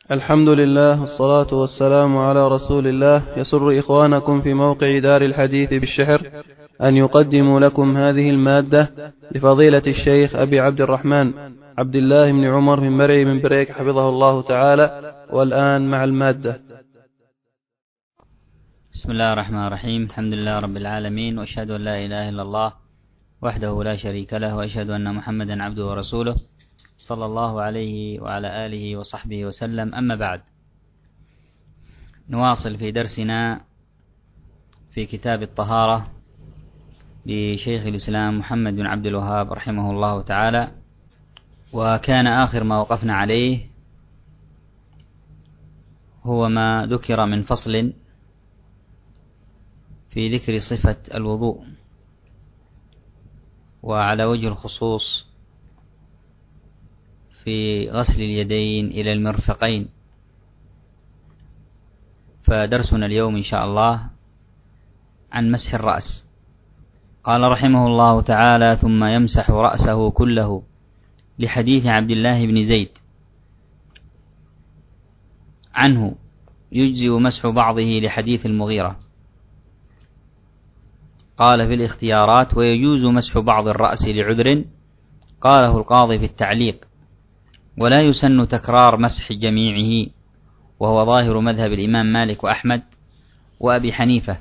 الحمد لله والصلاة والسلام على رسول الله. يسر إخوانكم في موقع دار الحديث بالشحر أن يقدموا لكم هذه المادة لفضيلة الشيخ أبي عبد الرحمن عبد الله بن عمر من مرعي من بريك حفظه الله تعالى. والآن مع المادة. بسم الله الرحمن الرحيم. الحمد لله رب العالمين، وأشهد أن لا إله إلا الله وحده لا شريك له، وأشهد أن محمدا عبده ورسوله صلى الله عليه وعلى آله وصحبه وسلم. أما بعد، نواصل في درسنا في كتاب الطهارة لشيخ الإسلام محمد بن عبد الوهاب رحمه الله تعالى. وكان آخر ما وقفنا عليه هو ما ذكر من فصل في ذكر صفة الوضوء، وعلى وجه الخصوص في غسل اليدين إلى المرفقين. فدرسنا اليوم إن شاء الله عن مسح الرأس. قال رحمه الله تعالى: ثم يمسح رأسه كله، لحديث عبد الله بن زيد عنه يجزئ مسح بعضه لحديث المغيرة. قال في الاختيارات: ويجوز مسح بعض الرأس لعذر، قاله القاضي في التعليق، ولا يسن تكرار مسح جميعه، وهو ظاهر مذهب الإمام مالك وأحمد وأبي حنيفة.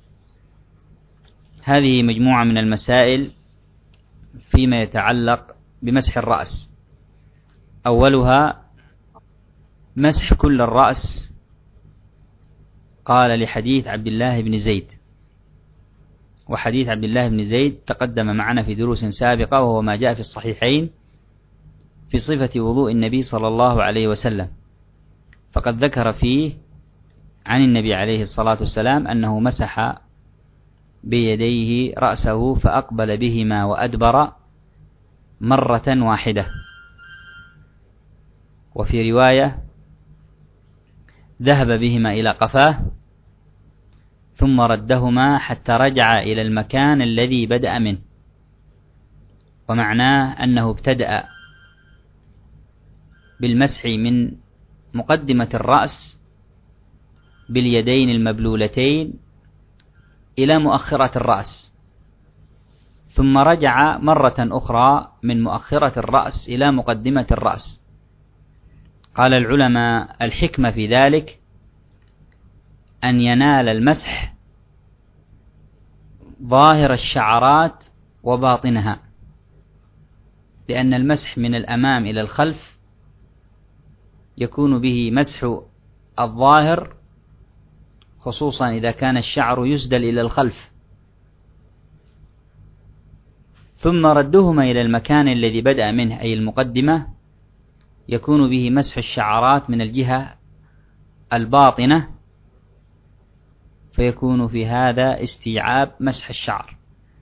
هذه مجموعة من المسائل فيما يتعلق بمسح الرأس. أولها مسح كل الرأس، قال لحديث عبد الله بن زيد، وحديث عبد الله بن زيد تقدم معنا في دروس سابقة، وهو ما جاء في الصحيحين في صفة وضوء النبي صلى الله عليه وسلم. فقد ذكر فيه عن النبي عليه الصلاة والسلام أنه مسح بيديه رأسه فأقبل بهما وأدبر مرة واحدة. وفي رواية: ذهب بهما إلى قفاه ثم ردهما حتى رجع إلى المكان الذي بدأ منه. ومعناه أنه ابتدأ بالمسح من مقدمة الرأس باليدين المبلولتين إلى مؤخرة الرأس، ثم رجع مرة أخرى من مؤخرة الرأس إلى مقدمة الرأس. قال العلماء: الحكمة في ذلك أن ينال المسح ظاهر الشعرات وباطنها، لأن المسح من الأمام إلى الخلف يكون به مسح الظاهر، خصوصا إذا كان الشعر يسدل إلى الخلف، ثم ردهما إلى المكان الذي بدأ منه أي المقدمة يكون به مسح الشعرات من الجهة الباطنة، فيكون في هذا استيعاب مسح الشعر.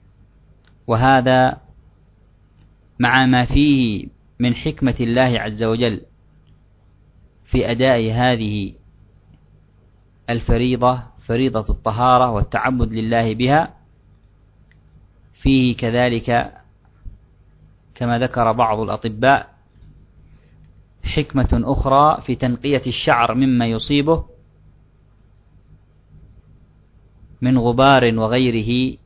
وهذا مع ما فيه من حكمة الله عز وجل في أداء هذه الفريضة، فريضة الطهارة والتعبد لله بها، فيه كذلك كما ذكر بعض الأطباء حكمة أخرى في تنقية الشعر مما يصيبه من غبار وغيره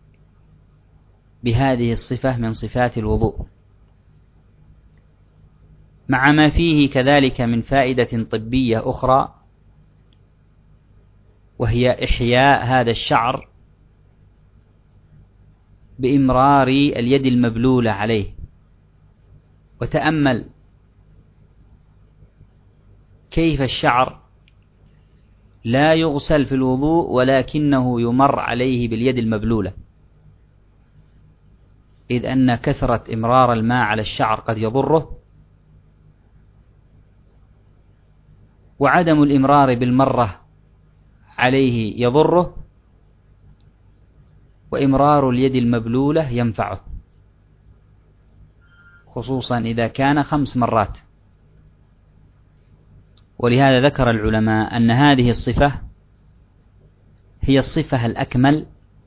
بهذه الصفة من صفات الوضوء، مع ما فيه كذلك من فائدة طبية أخرى، وهي إحياء هذا الشعر بإمرار اليد المبلولة عليه. وتأمل كيف الشعر لا يغسل في الوضوء ولكنه يمر عليه باليد المبلولة، إذ أن كثرة إمرار الماء على الشعر قد يضره، وعدم الإمرار بالمرة عليه يضره، وإمرار اليد المبلولة ينفعه، خصوصا إذا كان 5 مرات. ولهذا ذكر العلماء أن هذه الصفة هي الصفة الأكمل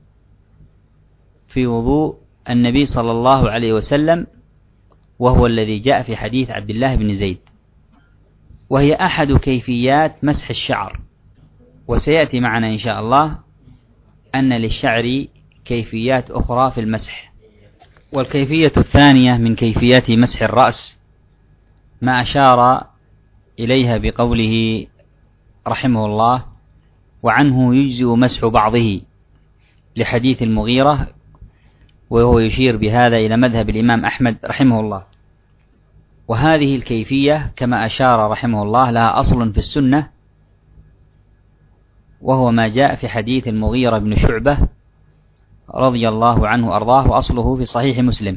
في وضوء النبي صلى الله عليه وسلم، وهو الذي جاء في حديث عبد الله بن زيد. وهي أحد كيفيات مسح الشعر. وسيأتي معنا إن شاء الله أن للشعر كيفيات أخرى في المسح. والكيفية الثانية من كيفيات مسح الرأس ما أشار إليها بقوله رحمه الله: وعنه يجزئ مسح بعضه، لحديث المغيرة، وهو يشير بهذا إلى مذهب الإمام أحمد رحمه الله. وهذه الكيفية كما أشار رحمه الله لها أصل في السنة، وهو ما جاء في حديث المغيرة بن شعبة رضي الله عنه وأرضاه، وأصله في صحيح مسلم،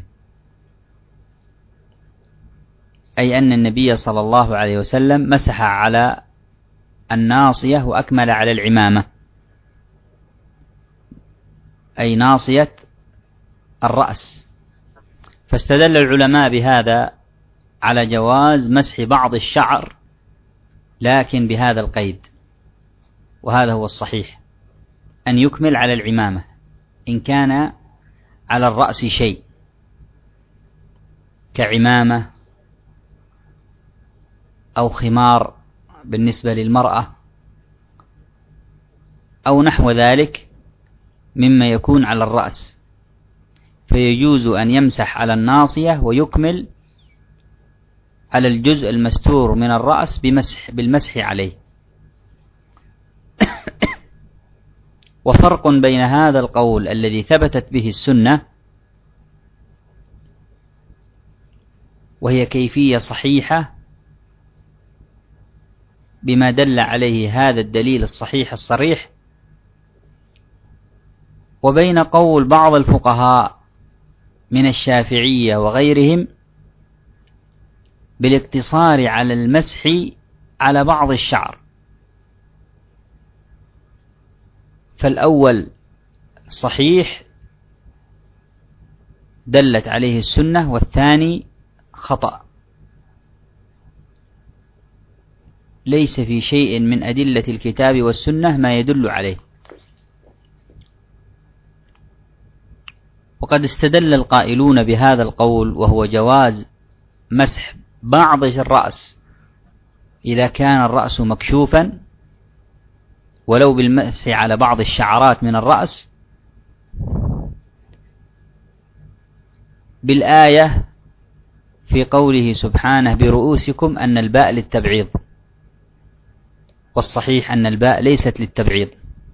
أي أن النبي صلى الله عليه وسلم مسح على الناصية وأكمل على العمامة، أي ناصية الرأس. فاستدل العلماء بهذا على جواز مسح بعض الشعر، لكن بهذا القيد، وهذا هو الصحيح، أن يكمل على العمامة إن كان على الرأس شيء كعمامة أو خمار بالنسبة للمرأة أو نحو ذلك مما يكون على الرأس، فيجوز أن يمسح على الناصية ويكمل على الجزء المستور من الرأس بالمسح عليه. وفرق بين هذا القول الذي ثبتت به السنة، وهي كيفية صحيحة بما دل عليه هذا الدليل الصحيح الصريح، وبين قول بعض الفقهاء من الشافعية وغيرهم بالاقتصار على المسح على بعض الشعر. فالأول صحيح دلت عليه السنة، والثاني خطأ، ليس في شيء من أدلة الكتاب والسنة ما يدل عليه. وقد استدل القائلون بهذا القول، وهو جواز مسح بعض الرأس إذا كان الرأس مكشوفا، ولو بالمسح على بعض الشعرات من الرأس، بالآية في قوله سبحانه: برؤوسكم، أن الباء للتبعيض، والصحيح أن الباء ليست للتبعيض.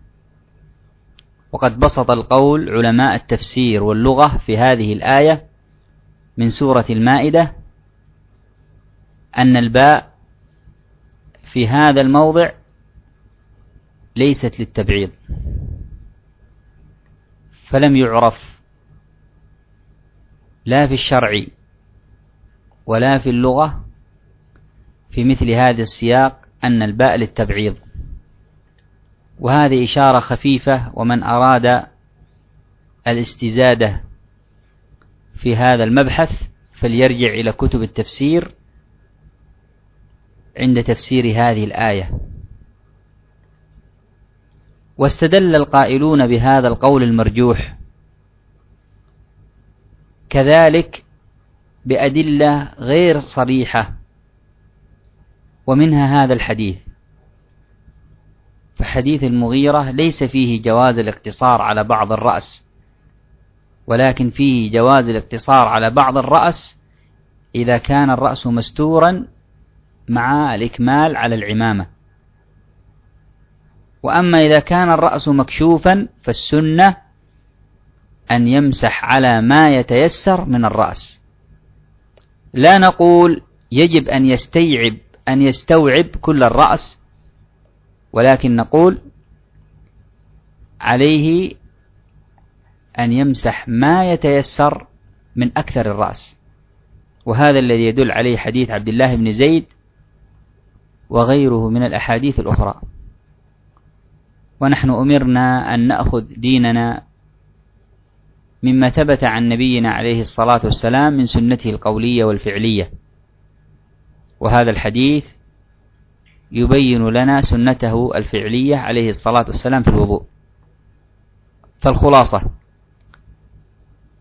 وقد بسط القول علماء التفسير واللغة في هذه الآية من سورة المائدة أن الباء في هذا الموضع ليست للتبعيض، فلم يعرف لا في الشرع ولا في اللغة في مثل هذا السياق أن الباء للتبعيض. وهذه إشارة خفيفة، ومن أراد الاستزادة في هذا المبحث فليرجع إلى كتب التفسير عند تفسير هذه الآية. واستدل القائلون بهذا القول المرجوح كذلك بأدلة غير صريحة، ومنها هذا الحديث. فحديث المغيرة ليس فيه جواز الاقتصار على بعض الرأس، ولكن فيه جواز الاقتصار على بعض الرأس إذا كان الرأس مستورا مع الإكمال على العمامة. وأما إذا كان الرأس مكشوفا فالسنة أن يمسح على ما يتيسر من الرأس. لا نقول يجب أن يستوعب كل الرأس، ولكن نقول عليه أن يمسح ما يتيسر من أكثر الرأس. وهذا الذي يدل عليه حديث عبد الله بن زيد وغيره من الأحاديث الأخرى. ونحن أمرنا أن نأخذ ديننا مما ثبت عن نبينا عليه الصلاة والسلام من سنته القولية والفعلية، وهذا الحديث يبين لنا سنته الفعلية عليه الصلاة والسلام في الوضوء. فالخلاصة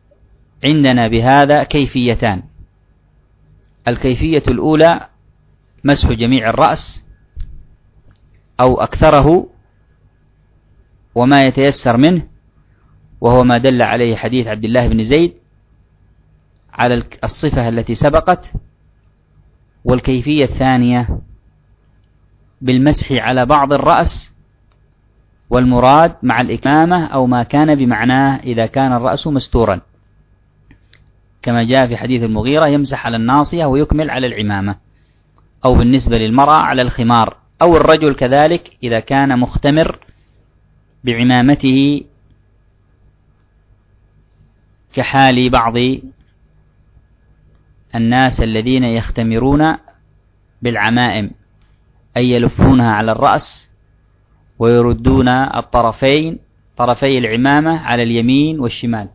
عندنا بهذا كيفيتان: الكيفية الأولى مسح جميع الرأس أو أكثره وما يتيسر منه، وهو ما دل عليه حديث عبد الله بن زيد على الصفة التي سبقت. والكيفية الثانية بالمسح على بعض الرأس، والمراد مع الإكمامة أو ما كان بمعناه إذا كان الرأس مستورا، كما جاء في حديث المغيرة يمسح على الناصية ويكمل على العمامة، أو بالنسبة للمرأة على الخمار، أو الرجل كذلك إذا كان مختمر بعمامته، كحال بعض الناس الذين يختمرون بالعمائم، أي يلفونها على الرأس ويردون طرفي العمامة على اليمين والشمال.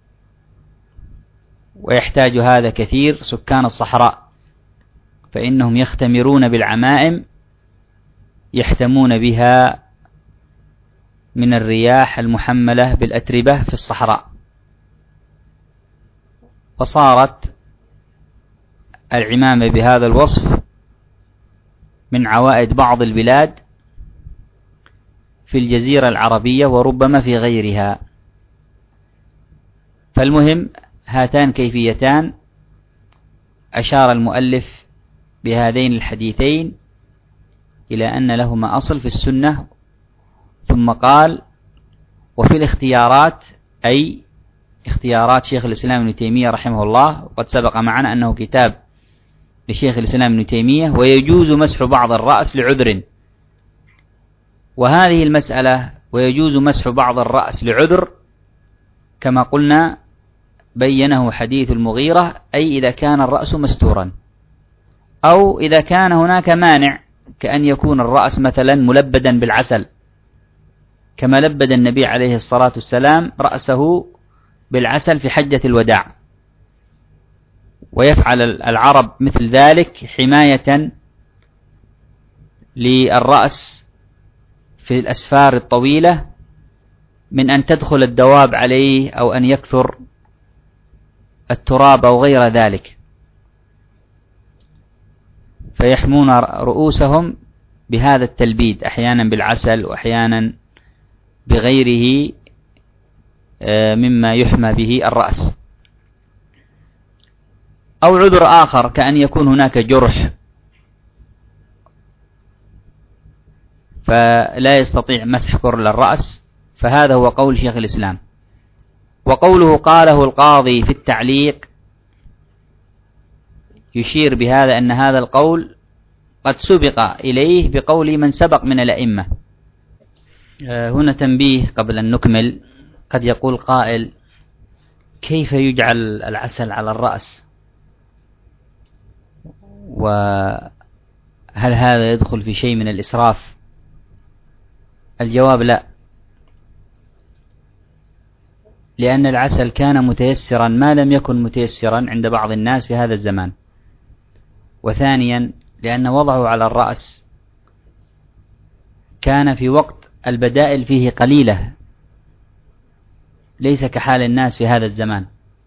ويحتاج هذا كثير سكان الصحراء، فإنهم يختمرون بالعمائم يحتمون بها من الرياح المحملة بالأتربة في الصحراء. فصارت العمامة بهذا الوصف من عوائد بعض البلاد في الجزيرة العربية وربما في غيرها. فالمهم هاتان كيفيتان أشار المؤلف بهذين الحديثين إلى أن لهما أصل في السنة، ثم قال: وفي الاختيارات، أي اختيارات شيخ الإسلام ابن تيمية رحمه الله، وقد سبق معنا أنه كتاب لشيخ الإسلام ابن تيمية، ويجوز مسح بعض الرأس لعذر. وهذه المسألة ويجوز مسح بعض الرأس لعذر كما قلنا بينه حديث المغيرة، أي إذا كان الرأس مستورا، أو إذا كان هناك مانع، كأن يكون الرأس مثلا ملبدا بالعسل، كما لبد النبي عليه الصلاة والسلام رأسه بالعسل في حجة الوداع. ويفعل العرب مثل ذلك حماية للرأس في الأسفار الطويلة من أن تدخل الدواب عليه أو أن يكثر التراب أو غير ذلك، فيحمون رؤوسهم بهذا التلبيد، أحيانا بالعسل وأحيانا بغيره مما يحمى به الرأس. أو عذر آخر كأن يكون هناك جرح فلا يستطيع مسح كرل الرأس، فهذا هو قول شيخ الإسلام. وقوله قاله القاضي في التعليق يشير بهذا أن هذا القول قد سبق إليه بقول من سبق من الأئمة. هنا تنبيه قبل أن نكمل: قد يقول قائل: كيف يجعل العسل على الرأس؟ وهل هذا يدخل في شيء من الإسراف؟ الجواب لا، لأن العسل كان متيسرا ما لم يكن متيسرا عند بعض الناس في هذا الزمان. وثانيا لأن وضعه على الرأس كان في وقت البدائل فيه قليلة، ليس كحال الناس في هذا الزمان،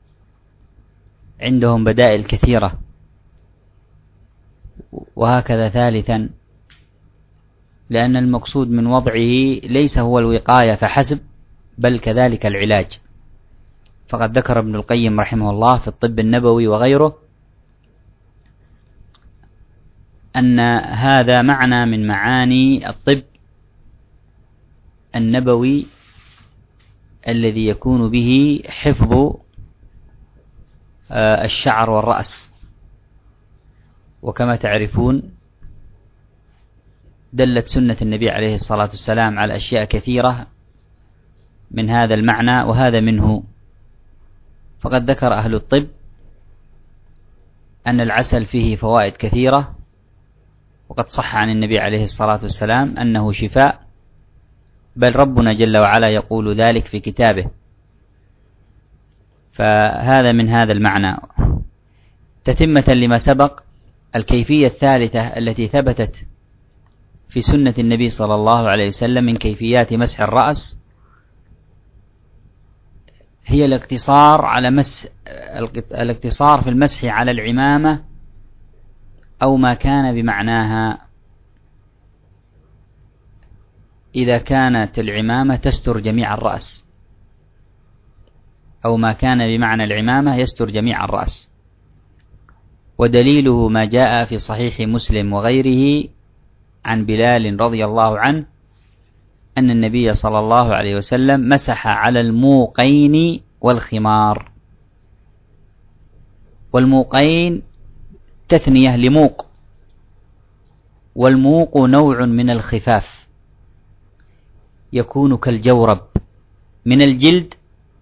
عندهم بدائل كثيرة. وهكذا ثالثا لأن المقصود من وضعه ليس هو الوقاية فحسب، بل كذلك العلاج. فقد ذكر ابن القيم رحمه الله في الطب النبوي وغيره أن هذا معنى من معاني الطب النبوي الذي يكون به حفظ الشعر والرأس. وكما تعرفون دلت سنة النبي عليه الصلاة والسلام على أشياء كثيرة من هذا المعنى، وهذا منه. فقد ذكر أهل الطب أن العسل فيه فوائد كثيرة، وقد صح عن النبي عليه الصلاة والسلام أنه شفاء، بل ربنا جل وعلا يقول ذلك في كتابه. فهذا من هذا المعنى. تتمة لما سبق، الكيفية الثالثة التي ثبتت في سنة النبي صلى الله عليه وسلم من كيفيات مسح الرأس هي الاقتصار في المسح على العمامة أو ما كان بمعناها إذا كانت العمامة تستر جميع الرأس، أو ما كان بمعنى العمامة يستر جميع الرأس. ودليله ما جاء في صحيح مسلم وغيره عن بلال رضي الله عنه أن النبي صلى الله عليه وسلم مسح على الموقين والخمار. والموقين تثنية لموق، والموق نوع من الخفاف يكون كالجورب من الجلد،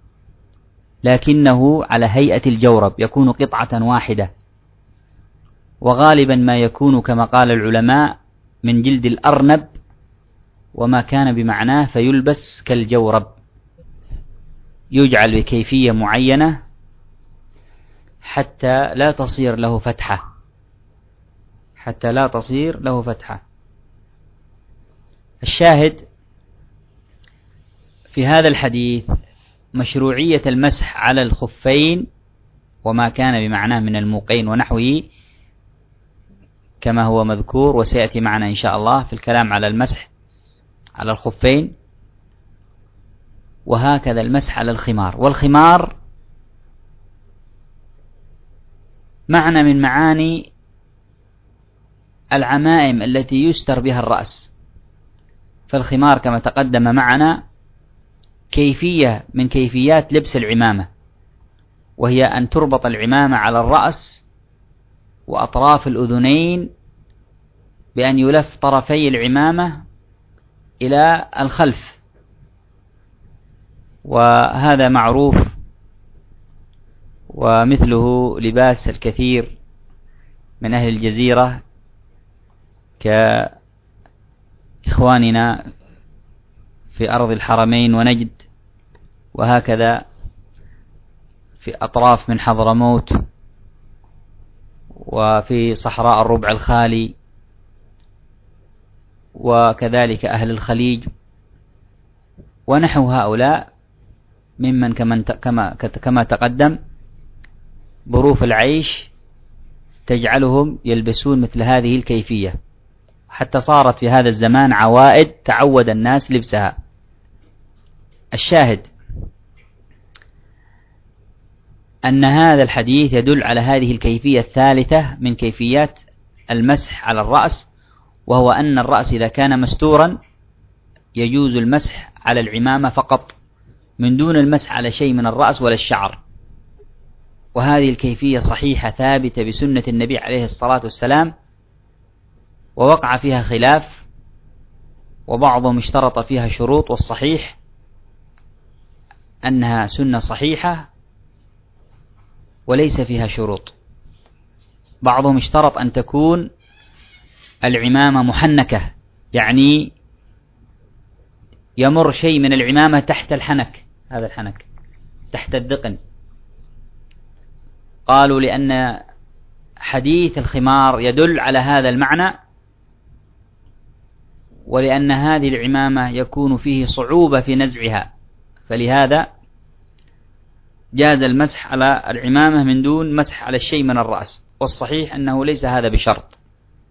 لكنه على هيئة الجورب، يكون قطعة واحدة، وغالبا ما يكون كما قال العلماء من جلد الأرنب، وما كان بمعناه فيلبس كالجورب، يجعل بكيفية معينة حتى لا تصير له فتحة، حتى لا تصير له فتحة. الشاهد في هذا الحديث مشروعية المسح على الخفين وما كان بمعناه من الموقين ونحوه كما هو مذكور وسيأتي معنا إن شاء الله في الكلام على المسح على الخفين، وهكذا المسح على الخمار. والخمار معنى من معاني العمائم التي يستر بها الرأس. فالخمار كما تقدم معنا كيفية من كيفيات لبس العمامة، وهي أن تربط العمامة على الرأس وأطراف الأذنين بأن يلف طرفي العمامة إلى الخلف، وهذا معروف، ومثله لباس الكثير من أهل الجزيرة كإخواننا في أرض الحرمين ونجد، وهكذا في أطراف من حضرموت وفي صحراء الربع الخالي، وكذلك أهل الخليج ونحو هؤلاء ممن كما تقدم ظروف العيش تجعلهم يلبسون مثل هذه الكيفية، حتى صارت في هذا الزمان عوائد تعود الناس لبسها. الشاهد أن هذا الحديث يدل على هذه الكيفية الثالثة من كيفيات المسح على الرأس، وهو أن الرأس إذا كان مستورا يجوز المسح على العمامة فقط من دون المسح على شيء من الرأس ولا الشعر. وهذه الكيفية صحيحة ثابتة بسنة النبي عليه الصلاة والسلام، ووقع فيها خلاف، وبعضهم اشترط فيها شروط، والصحيح أنها سنة صحيحة وليس فيها شروط. بعضهم اشترط أن تكون العمامة محنكة، يعني يمر شيء من العمامة تحت الحنك، هذا الحنك تحت الذقن. قالوا لأن حديث الخمار يدل على هذا المعنى، ولأن هذه العمامة يكون فيه صعوبة في نزعها، فلهذا جاز المسح على العمامة من دون مسح على الشيء من الرأس. والصحيح أنه ليس هذا بشرط،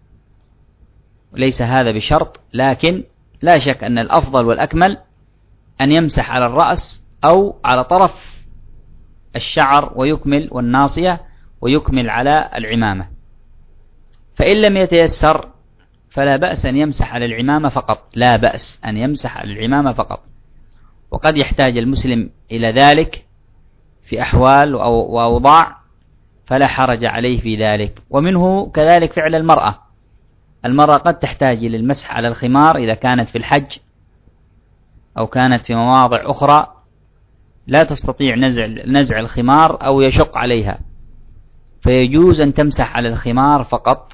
ليس هذا بشرط، لكن لا شك أن الأفضل والأكمل أن يمسح على الرأس أو على طرف الشعر ويكمل، والناصية ويكمل على العمامة. فإن لم يتيسر فلا بأس أن يمسح على العمامة فقط، لا بأس أن يمسح على العمامة فقط. وقد يحتاج المسلم إلى ذلك في أحوال وأوضاع فلا حرج عليه في ذلك. ومنه كذلك فعل المرأة. المرأة قد تحتاج إلى المسح على الخمار إذا كانت في الحج أو كانت في مواضع أخرى لا تستطيع نزع الخمار أو يشق عليها، فيجوز أن تمسح على الخمار فقط.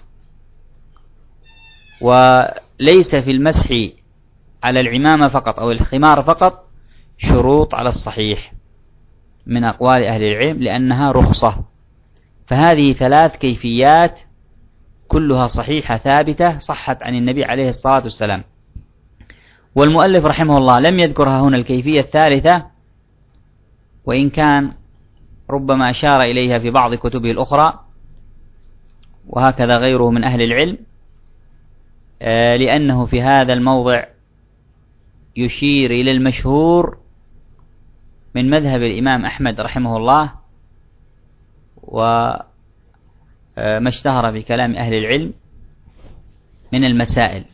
وليس في المسح على العمامة فقط أو الخمار فقط شروط على الصحيح من أقوال أهل العلم، لأنها رخصة. فهذه ثلاث كيفيات كلها صحيحة ثابتة صحت عن النبي عليه الصلاة والسلام. والمؤلف رحمه الله لم يذكرها هنا الكيفية الثالثة، وإن كان ربما أشار إليها في بعض كتبه الأخرى، وهكذا غيره من أهل العلم، لأنه في هذا الموضع يشير إلى المشهور من مذهب الإمام أحمد رحمه الله وما اشتهر في كلام أهل العلم من المسائل.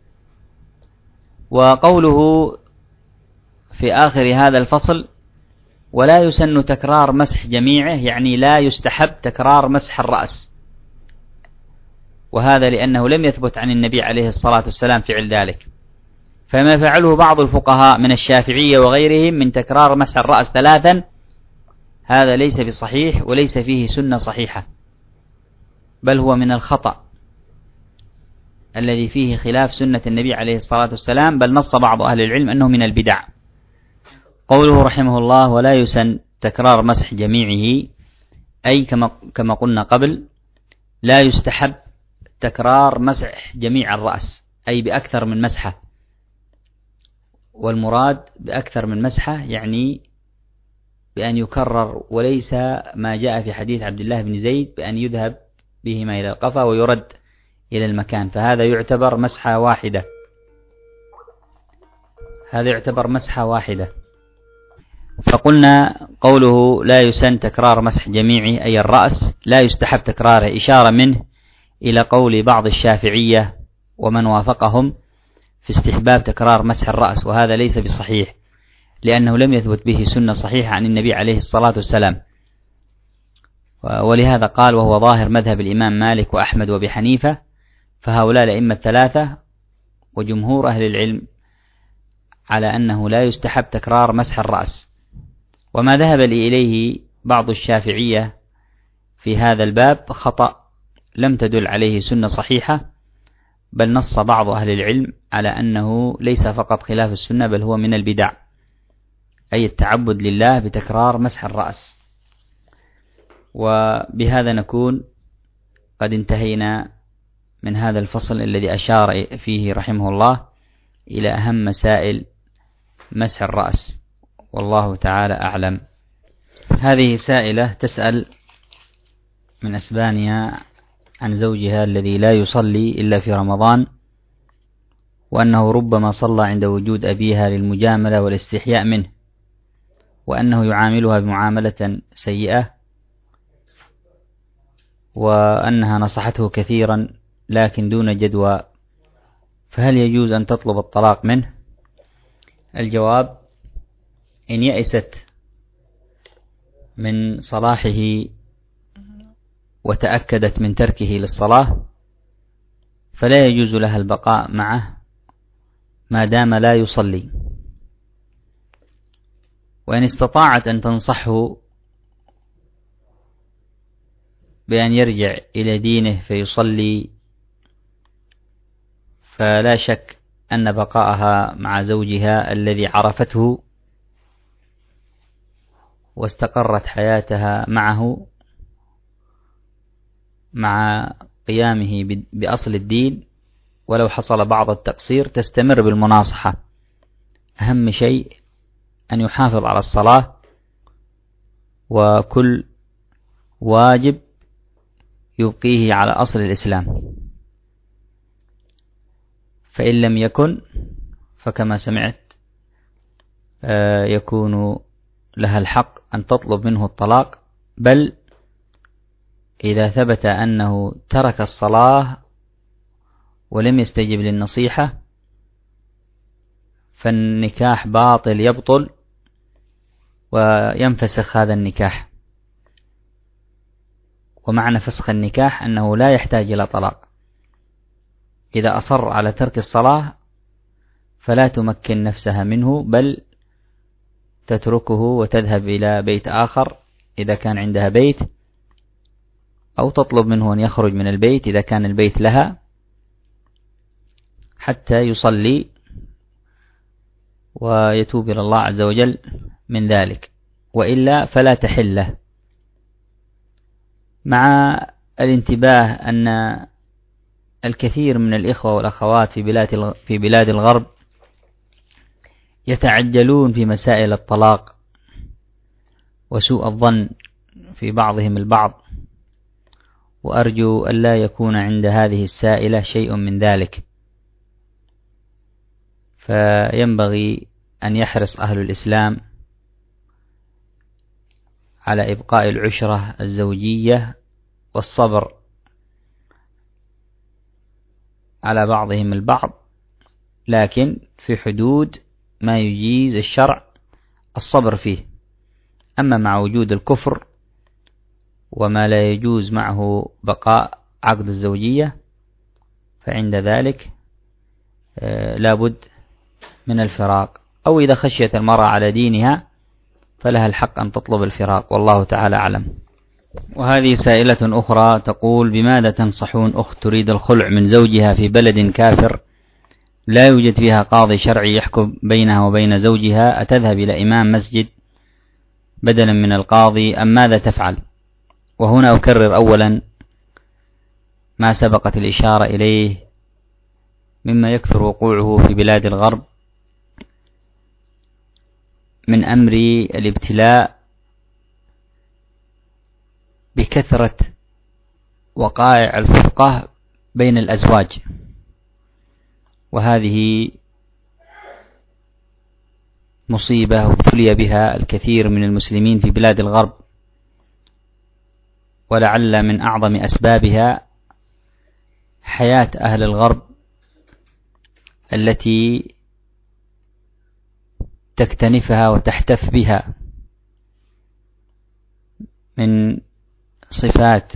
وقوله في آخر هذا الفصل: ولا يسن تكرار مسح جميعه، يعني لا يستحب تكرار مسح الرأس، وهذا لأنه لم يثبت عن النبي عليه الصلاة والسلام فعل ذلك. فما فعله بعض الفقهاء من الشافعية وغيرهم من تكرار مسح الرأس 3 هذا ليس بصحيح وليس فيه سنة صحيحة، بل هو من الخطأ الذي فيه خلاف سنة النبي عليه الصلاة والسلام، بل نص بعض أهل العلم أنه من البدع. قوله رحمه الله: ولا يسن تكرار مسح جميعه، أي كما قلنا قبل لا يستحب تكرار مسح جميع الرأس، أي بأكثر من مسحة. والمراد بأكثر من مسحة يعني بأن يكرر، وليس ما جاء في حديث عبد الله بن زيد بأن يذهب بهما إلى القفا ويرد إلى المكان، فهذا يعتبر مسحة واحدة، هذا يعتبر مسحة واحدة. فقلنا قوله لا يسن تكرار مسح جميعه أي الرأس، لا يستحب تكراره، إشارة منه إلى قول بعض الشافعية ومن وافقهم في استحباب تكرار مسح الرأس، وهذا ليس بصحيح لأنه لم يثبت به سنة صحيحة عن النبي عليه الصلاة والسلام. ولهذا قال: وهو ظاهر مذهب الإمام مالك وأحمد وأبي حنيفة، فهؤلاء الأئمة 3 وجمهور أهل العلم على أنه لا يستحب تكرار مسح الرأس. وما ذهب إليه بعض الشافعية في هذا الباب خطأ لم تدل عليه سنة صحيحة، بل نص بعض أهل العلم على أنه ليس فقط خلاف السنة بل هو من البدع، أي التعبد لله بتكرار مسح الرأس. وبهذا نكون قد انتهينا من هذا الفصل الذي أشار فيه رحمه الله إلى أهم مسائل مسح الرأس، والله تعالى أعلم. هذه سائلة تسأل من أسبانيا عن زوجها الذي لا يصلي إلا في رمضان، وأنه ربما صلى عند وجود أبيها للمجاملة والاستحياء منه، وأنه يعاملها بمعاملة سيئة، وأنها نصحته كثيرا لكن دون جدوى، فهل يجوز أن تطلب الطلاق منه؟ الجواب: إن يئست من صلاحه وتأكدت من تركه للصلاة فلا يجوز لها البقاء معه ما دام لا يصلي. وإن استطاعت أن تنصحه بأن يرجع إلى دينه فيصلي فلا شك أن بقاءها مع زوجها الذي عرفته واستقرت حياتها معه مع قيامه بأصل الدين، ولو حصل بعض التقصير تستمر بالمناصحة. أهم شيء أن يحافظ على الصلاة، وكل واجب يبقيه على أصل الإسلام، فإن لم يكن فكما سمعت يكون لها الحق أن تطلب منه الطلاق، بل إذا ثبت أنه ترك الصلاة ولم يستجب للنصيحة فالنكاح باطل يبطل وينفسخ هذا النكاح. ومعنى فسخ النكاح أنه لا يحتاج إلى طلاق. إذا أصر على ترك الصلاة فلا تمكن نفسها منه، بل تتركه وتذهب إلى بيت آخر إذا كان عندها بيت، أو تطلب منه أن يخرج من البيت إذا كان البيت لها حتى يصلي ويتوب إلى الله عز وجل من ذلك، وإلا فلا تحل له. مع الانتباه أن الكثير من الإخوة والأخوات في بلاد الغرب يتعجلون في مسائل الطلاق وسوء الظن في بعضهم البعض، وأرجو أن لا يكون عند هذه السائلة شيء من ذلك. فينبغي أن يحرص أهل الإسلام على إبقاء العشرة الزوجية والصبر على بعضهم البعض، لكن في حدود ما يجيز الشرع الصبر فيه. أما مع وجود الكفر وما لا يجوز معه بقاء عقد الزوجية فعند ذلك لابد من الفراق، أو إذا خشيت المرأة على دينها فلها الحق أن تطلب الفراق، والله تعالى أعلم. وهذه سائلة أخرى تقول: بماذا تنصحون أخت تريد الخلع من زوجها في بلد كافر لا يوجد فيها قاضي شرعي يحكم بينها وبين زوجها، أتذهب إلى إمام مسجد بدلا من القاضي أم ماذا تفعل؟ وهنا أكرر أولا ما سبقت الإشارة إليه مما يكثر وقوعه في بلاد الغرب من أمر الابتلاء بكثرة وقائع الفرقة بين الأزواج، وهذه مصيبة ابتلي بها الكثير من المسلمين في بلاد الغرب، ولعل من أعظم أسبابها حياة أهل الغرب التي تكتنفها وتحتف بها من صفات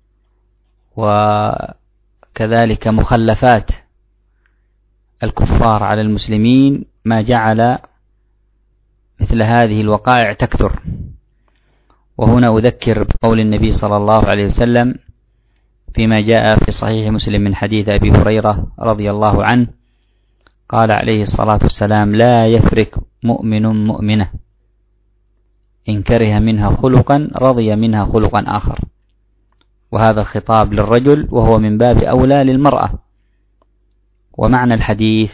وكذلك مخلفات الكفار على المسلمين، ما جعل مثل هذه الوقائع تكثر. وهنا أذكر بقول النبي صلى الله عليه وسلم فيما جاء في صحيح مسلم من حديث أبي هريرة رضي الله عنه، قال عليه الصلاة والسلام: لا يفرق مؤمن مؤمنة إن كره منها خلقا رضي منها خلقا آخر. وهذا الخطاب للرجل وهو من باب أولى للمرأة. ومعنى الحديث: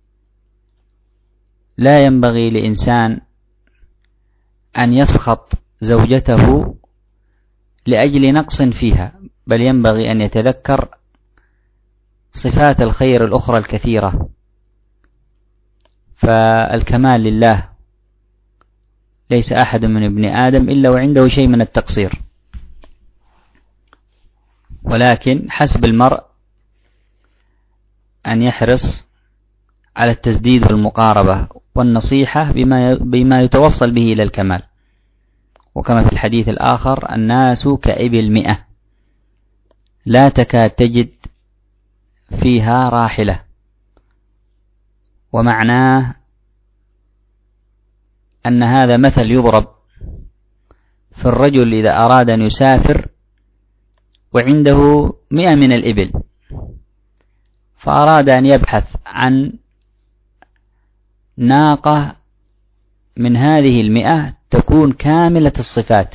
لا ينبغي لإنسان أن يسخط زوجته لأجل نقص فيها، بل ينبغي أن يتذكر صفات الخير الأخرى الكثيرة. فالكمال لله، ليس أحد من ابن آدم إلا وعنده شيء من التقصير، ولكن حسب المرء أن يحرص على التسديد والمقاربة والنصيحة بما يتوصل به إلى الكمال. وكما في الحديث الآخر: الناس كإبل 100 لا تكاد تجد فيها راحلة. ومعناه أن هذا مثل يضرب في الرجل إذا أراد أن يسافر وعنده 100 من الإبل، فأراد أن يبحث عن ناقة من هذه 100 تكون كاملة الصفات،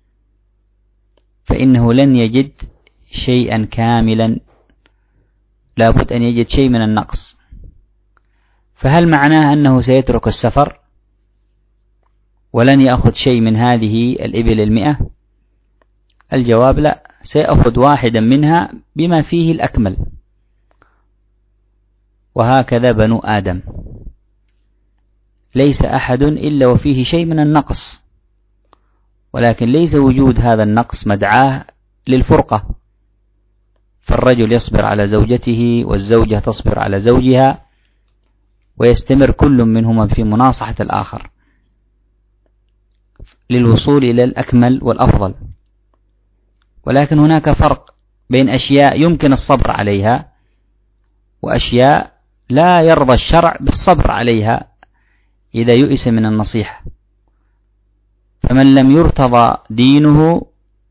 فإنه لن يجد شيئا كاملا، لابد أن يجد شيء من النقص. فهل معناه أنه سيترك السفر ولن يأخذ شيء من هذه الإبل 100؟ الجواب لا، سيأخذ واحدا منها بما فيه الأكمل. وهكذا بنو آدم، ليس أحد إلا وفيه شيء من النقص، ولكن ليس وجود هذا النقص مدعاة للفرقة. فالرجل يصبر على زوجته والزوجة تصبر على زوجها، ويستمر كل منهما في مناصحة الآخر للوصول إلى الأكمل والأفضل. ولكن هناك فرق بين أشياء يمكن الصبر عليها وأشياء لا يرضى الشرع بالصبر عليها إذا يئس من النصيحة. فمن لم يرتضى دينه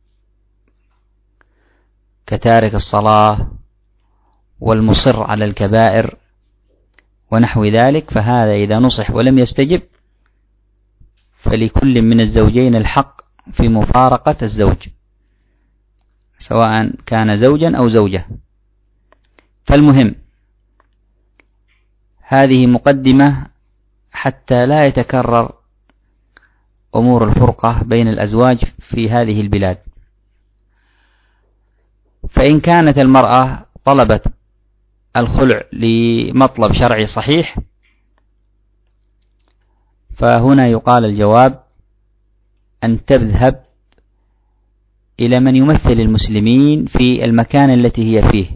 كتارك الصلاة والمصر على الكبائر ونحو ذلك، فهذا إذا نصح ولم يستجب فلكل من الزوجين الحق في مفارقة الزوج، سواء كان زوجا أو زوجة. فالمهم، هذه مقدمة حتى لا يتكرر أمور الفرقة بين الأزواج في هذه البلاد. فإن كانت المرأة طلبت الخلع لمطلب شرعي صحيح، فهنا يقال الجواب أن تذهب إلى من يمثل المسلمين في المكان التي هي فيه،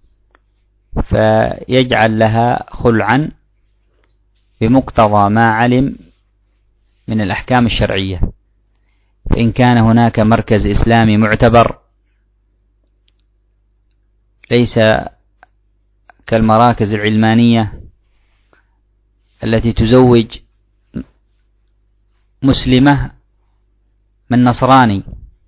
فيجعل لها خلعا بمقتضى ما علم من الأحكام الشرعية. فإن كان هناك مركز إسلامي معتبر ليس كالمراكز العلمانية التي تزوج مسلمة من نصراني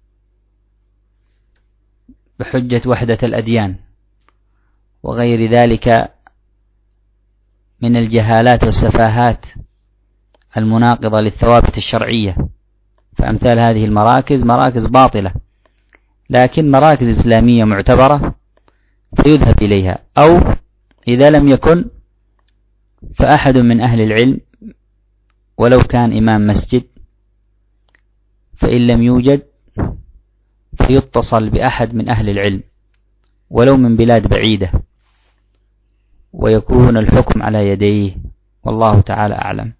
بحجة وحدة الأديان وغير ذلك من الجهالات والسفاهات المناقضة للثوابت الشرعية، فأمثال هذه المراكز مراكز باطلة. لكن مراكز إسلامية معتبرة فيذهب إليها، أو إذا لم يكن فأحد من أهل العلم ولو كان إمام مسجد، فإن لم يوجد فيتصل بأحد من أهل العلم ولو من بلاد بعيدة، ويكون الحكم على يديه، والله تعالى أعلم.